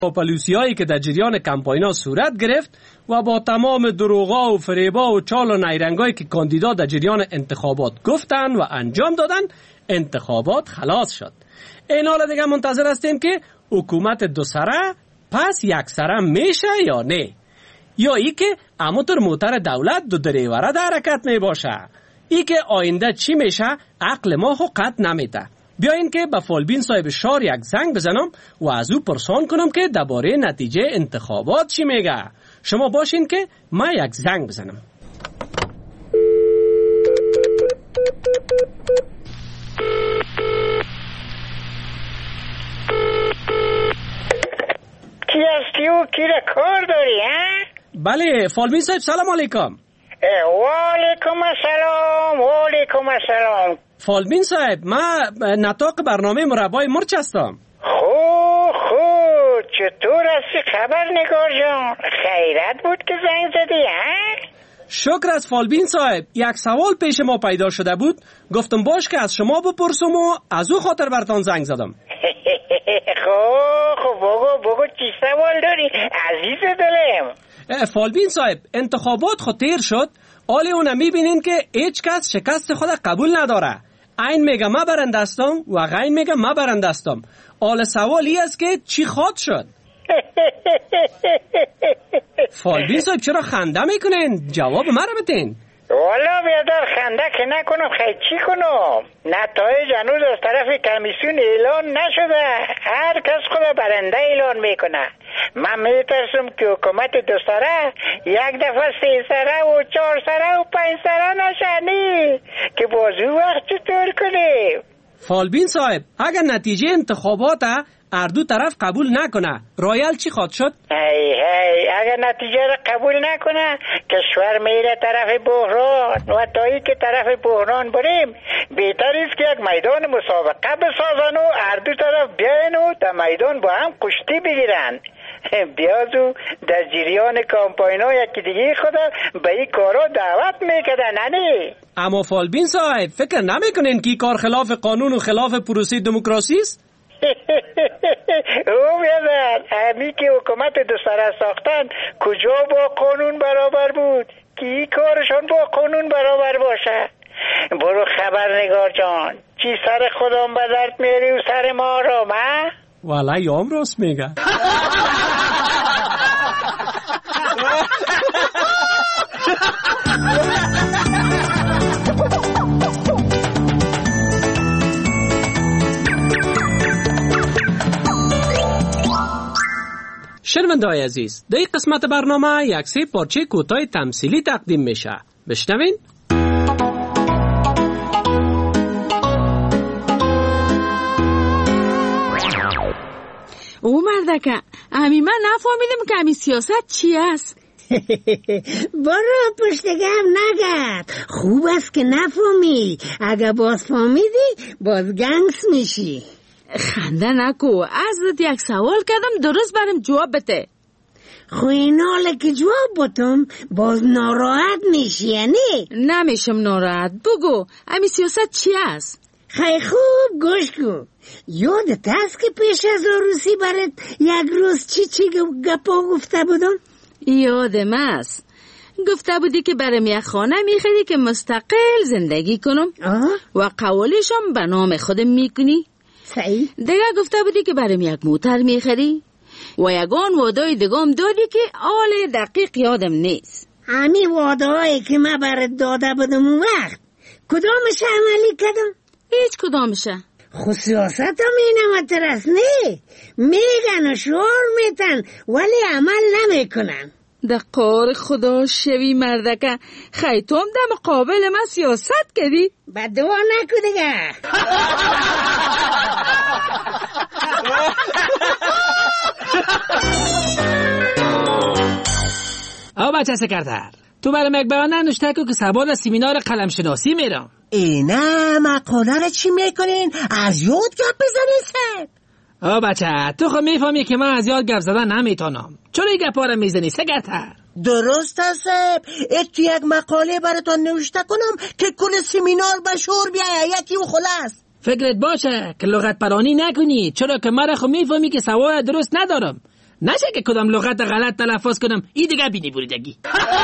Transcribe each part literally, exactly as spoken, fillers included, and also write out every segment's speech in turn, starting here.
پالیسیایی که در جریان کمپاینا صورت گرفت و با تمام دروغا و فریبا و چال و نیرنگایی که کاندیدا در جریان انتخابات گفتن و انجام دادن، انتخابات خلاص شد. این حالا دیگه منتظر هستیم که حکومت دو سره پس یک سره میشه یا نه، یا ای که همونطور موتر دولت دو دریوره در حرکت می باشه. ای که آینده چی میشه عقل ما خو قط نمیده. بیاین که به فالبین صاحب شار یک زنگ بزنم و از او پرسان کنم که درباره نتیجه انتخابات چی میگه. شما باشین که من یک زنگ بزنم. کی هستی و کی را کار داری ها؟ بله فالبین صاحب سلام علیکم. و علیکم السلام و علیکم السلام. فالبین صاحب من نطاق برنامه مربای مرچ هستم. خو خو چطور هستی خبرنگار جان؟ خیرت بود که زنگ زدی ها؟ شکر از فالبین صاحب. یک سوال پیش ما پیدا شده بود، گفتم باش که از شما بپرسم و از او خاطر برتان زنگ زدم. خو خو بگو بگو چی سوال داری عزیز دلم؟ فالبین صاحب انتخابات خود تیر شد، حالی اونه میبینین که هیچ کس شکست خود قبول نداره. این میگه ما برنده هستم و غین میگه ما برنده هستم. حال سوال ای است که چی خواد شد؟ فالبین صاحب چرا خنده میکنین؟ جواب ما رو بتین. والا بیادر خنده که نکنم خیلی چی کنم؟ نتایج هنوز از طرف کمیسیون اعلان نشده. هر کس خود برنده اعلان میکنه. من میترسم که حکومت دو سره یک دفعه سه سره و چهار سره و پنج سره نشنی که بازو وقت چطور کنیم؟ فالبین صاحب اگر نتیجه انتخابات هر دو طرف قبول نکنه رایل چی خواد شد؟ هی هی اگر نتیجه را قبول نکنه کشور میره طرف بحران و تایی که طرف بحران بریم بهتر است که یک میدان مسابقه بسازن و هر دو طرف بیاین و در میدان با هم کشتی بگیرن. بیازو در جریان کامپاینا یکی دیگه خدا به این کارا دعوت میکردن ننی. اما فالبین صاحب فکر نمیکنین که کار خلاف قانون و خلاف پروسه دموکراسی است؟ او بیادر همی که حکومت دو سره ساختن کجا با قانون برابر بود که این کارشان با قانون برابر باشه؟ برو خبرنگار جان چی سر خودم به درد میری و سر ما را ما؟ والا یام راست میگه. شنونده‌های عزیز در این قسمت برنامه یک سه پارچه کوتاه تمثیلی تقدیم میشه. بشنوین. او مردکه امی من نفهمیدم که امی سیاست چی است. برو پشت گم نگرد، خوب است که نفهمی، اگه باز فهمیدی باز گنگس میشی. خنده نکو، ازت یک سوال کردم درست برم جواب بده. خو این حاله که جواب بتم باز ناراحت میشی یعنی؟ نمیشم ناراحت، بگو امی سیاست چی است؟ خیلی خوب گوش کن. یادت هست که پیش از عروسی برات یک روز چی چی گپا گفته بودم؟ یادم است. گفته بودی که برام یک خانه میخری که مستقل زندگی کنم آه؟ و قوالشم به نام خودم میکنی. صحیح. دیگه گفته بودی که برام یک موتر میخری و یگان وعده دیگم دادی که آل دقیق یادم نیست. همین وعده هایی که من برات داده بودم اون وقت کدامش عملی کردم؟ هیچ کدامشه. خود سیاست هم اینم ترس نه، میگن و شعار میتن ولی عمل نمیکنن. در قار خدا شوی مردکه، خیتم در مقابل من سیاست کردی؟ بدوا نکو دیگه. آه بچه سکرتر، تو برام یک بیان ننوشته که سباد سیمینار قلم شناسی میرم. اینه مقاله رو چی میکنین؟ از یاد گپ بزنین سب. آه بچه تو خود میفهمی که من از یاد گپ زدن نمیتونم. چرا این گپا رو میزنی سکرتر؟ درست است سب. یک تو یک مقاله براتون نوشته کنم که کل سیمینار به شور بیایه یکی و خلاص. فکرت باشه که لغت پرانی نکنی، چرا که مرا خود میفهمی که سواد درست ندارم. نشه که کدام لغت غلط تلفظ کنم این دیگه بینی بریدگی.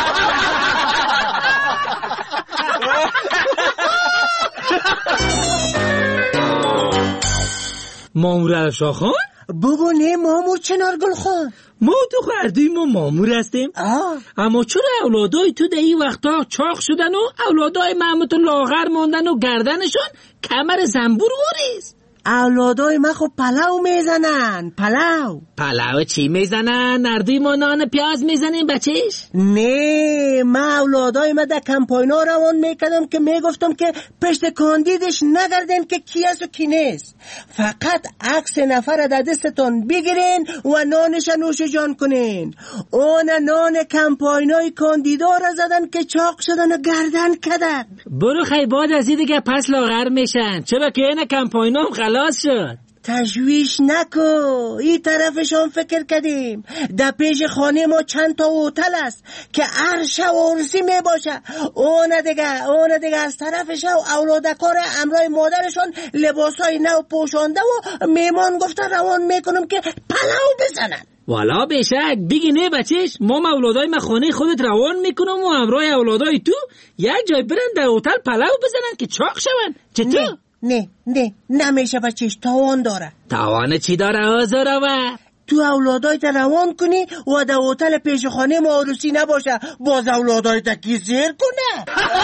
مامور ارشاد خان؟ بگو نه مامور چنارگل خان. ما تو خردوی ما مامور هستیم. آه. اما چرا اولادای تو در این وقتا چاق شدن و اولادای محمد لاغر موندن و گردنشون کمر زنبور وریست؟ اولادای ما خب پلاو میزنن. پلاو پلاو چی میزنن؟ نردوی ما نان پیاز میزنیم بچهش؟ نه، ما اولادای ما در کمپاینا روان میکردم که میگفتم که پشت کاندیدش نگردن که کی است و کی نیست. فقط عکس نفر در دستتون بگیرین و نانش نوش جان کنین. اون نان کمپاینای کاندیدا را زدن که چاق شدن و گردن کردن. برو خی بعد از این دیگه پس لاغر میشن. چرا که این کمپاینا هم خلاص شد؟ تشویش نکو، این طرفشان فکر کردیم. در پیش خانه ما چند تا هتل است که عرش و عرسی می باشه. اون دیگه اون دیگه از طرفش و اولادکار امرای مادرشان لباسای نو پوشانده و میمان گفته روان میکنم که پلاو بزنن. والا بشک بگی نه بچهش، ما اولادای ما خانه خودت روان میکنم و امرای اولادای تو یک جای برن در هتل پلاو بزنن که چاق شون. چطور؟ نه نه نمیشه بچهش، تاوان داره. تاوان چی داره آزارا و؟ تو اولادایت روان کنی و در هتل پیش خانه ما عروسی نباشه، باز اولادایت کی زیر کنه.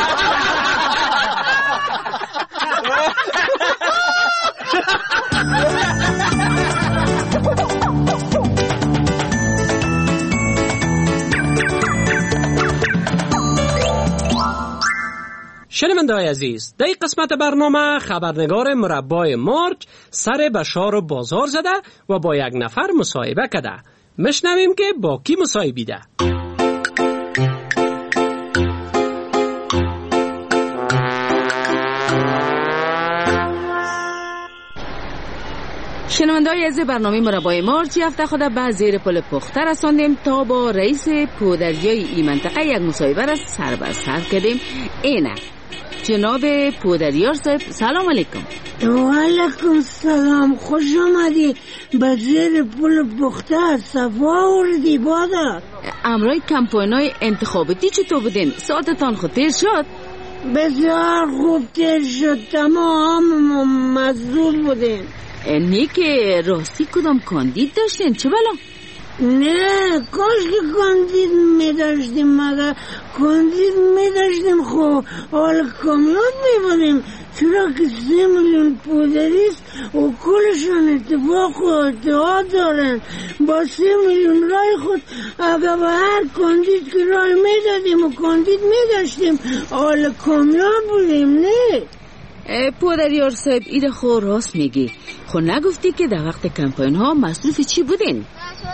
شنونده‌های عزیز، در این قسمت برنامه خبرنگار مربای مارچ سر به شار و بازار زده و با یک نفر مصاحبه کرده. مشنویم که با کی مصاحبیده. شنونده‌های عزیز، برنامه مربای مارچ هفته خود به زیر پل پخته رساندیم تا با رئیس پودریای این منطقه یک مصاحبه را سر به سر کردیم. اینه جناب پودریار صاحب، سلام علیکم. و علیکم سلام، خوش آمدی به زیر پل پخته. صفا وردی بادا. امرای کمپاینای انتخاباتی چطور بودین؟ ساعتتان خود تیر شد؟ بسیار خوب تیر شد، تمام مزدور بودین. اینی که راستی کدام کاندید داشتین؟ چه بلا؟ نه، کاش که کاندید می داشتیم، مگر کاندید می داشتیم خب حال کامیاب می بودیم. چرا که سه میلیون پودریست و کلشان اتفاق و اتحاد دارن. با سه میلیون رای خود اگر به هر کاندید که رای می دادیم و کاندید می داشتیم حال کامیاب بودیم. نه پودریار صاحب، ایده خو راست میگی. خو نگفتی که در وقت کمپاین ها مصروف چی بودین؟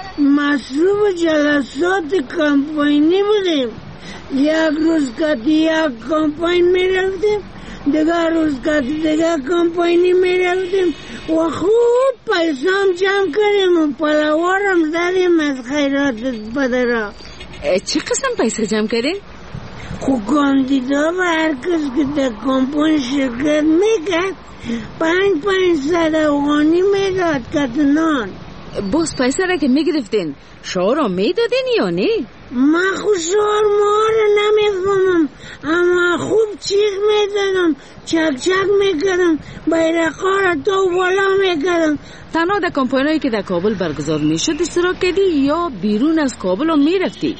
مصروف جلسات کمپاینی بودیم. یک روز که یک کمپاین می رفتیم، دیگر روز که دیگر کمپاینی می رفتیم و خوب پیسام جمع کردیم و پلاوارم زدیم از خیرات پدرها. چه قسم پیسه جمع کردیم؟ خو کاندیدا و هر کس که در کمپاین شرکت میکرد پنج پنج صد افغانی میداد کتنان. باز پیسه را که میگرفتین شعار را میدادین یا نه؟ من خود شعار ما را نمیفهمم، اما خوب چیخ میدادم، چک چک میکردم، بیرقا را تو بالا میکردم. تنها در کمپاینایی که در کابل برگزار میشد اشتراک کردی یا بیرون از کابل هم میرفتی؟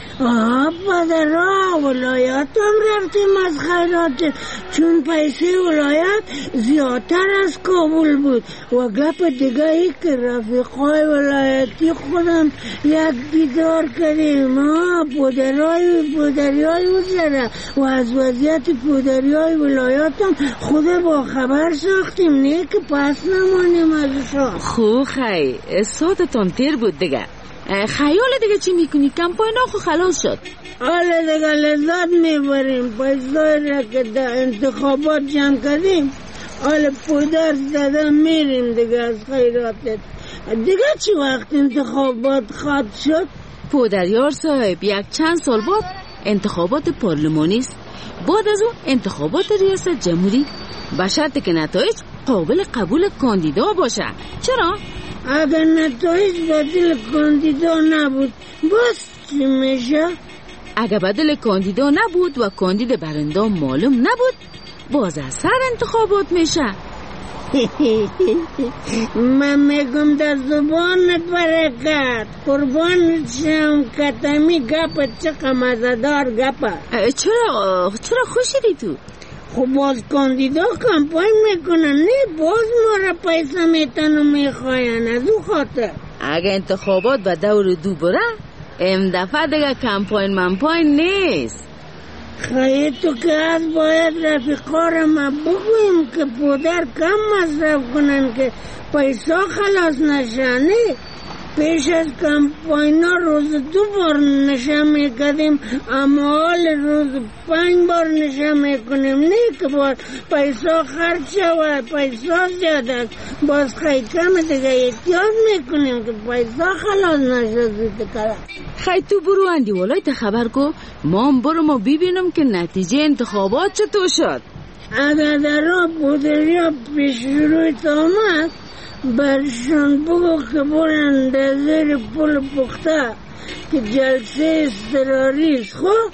آه پدرها، ولایت هم رفتیم از خیرات، چون پیسه ولایت زیادتر از کابل بود. و گپ دیگه ای که رفیقای ولایتی خودم یک دیدار کردیم. آه پودرهای پودریای وزره و از وضعیت پودریای ولایت هم خود با خبر ساختیم، نه که پس نمانیم ازشان. خو خی ساعتتان تیر بود دیگه. خیال دیگه چی میکنی؟ کمپاین ها خو خلاص شد. حالا دیگه لذت میبریم. پیسای را که در انتخابات جمع کردیم حالا پودر زدن میریم دیگه از خیراتت. دیگه چی وقت انتخابات خواهد شد؟ پودریار صاحب، یک چند سال بعد انتخابات پارلمانی است، بعد از اون انتخابات ریاست جمهوری، به شرط که نتایج قابل قبول کاندیدا باشه. چرا؟ اگر نتایج بدل کاندیدا نبود باز چی میشه؟ اگر بدل کاندیدا نبود و کاندید برنده معلوم نبود باز از سر انتخابات میشه. من میگم در زبانت برکت، قربان شم کتمی گپ چقدر مزدار گپه. چرا چرا خوشیدی تو؟ خب باز کاندیدا کمپاین میکنن، نه باز ما را پیسه میتن و میخواین، از او خاطر. اگه انتخابات به دور دو بره ام دفعه دیگه کمپاین منپاین نیست. خیلی تو که از باید رفیقا را ما بگویم که پودر کم مصرف کنن که پیسه خلاص نشنه. پیش از کمپاینا روز دو بار نشه میکردیم، اما حال روز پنج بار نشه میکنیم، نه که باز پیسا خرچ شود، پیسا زیاده باز خیلی کم دیگه احتیاط میکنیم که پیسا خلاص نشه زود کرد. خیلی تو برو اندی والای تا خبر کو ما هم برو ما ببینم که نتیجه انتخابات چطور شد. اگر در را بودریا پیش روی آمد برشان بگو که برن در زیر پل پخته که جلسه اضطراری است. خب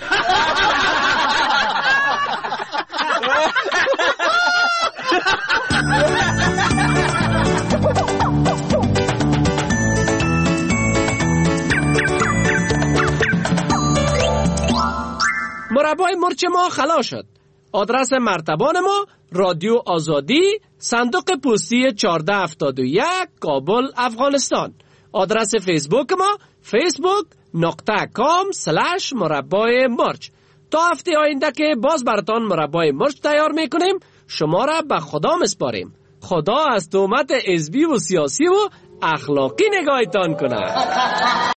مربای مرچ ما خلاص شد. آدرس مرتبان ما رادیو آزادی، صندوق پستی چهارده هفتاد و یک، کابل، افغانستان. آدرس فیسبوک ما فیسبوک نقطه کام سلش مربای مرچ. تا هفته آینده که باز براتان مربای مرچ تیار میکنیم، شما را به خدا مسپاریم. خدا از تهمت حزبی و سیاسی و اخلاقی نگاهتان کنه.